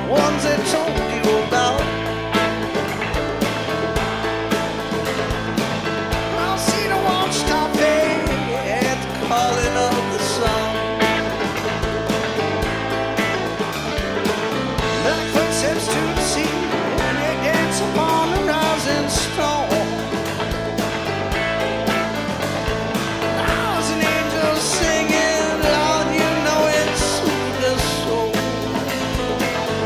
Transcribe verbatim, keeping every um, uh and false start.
ones I told you about. I'll see the watchtower at the calling of the sun. Black footsteps